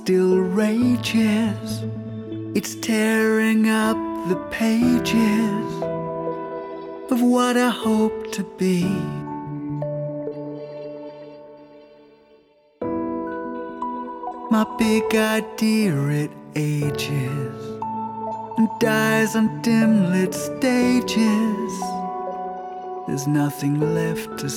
still rages. It's tearing up the pages of what I hope to be. My big idea, it ages and dies on dim-lit stages. There's nothing left to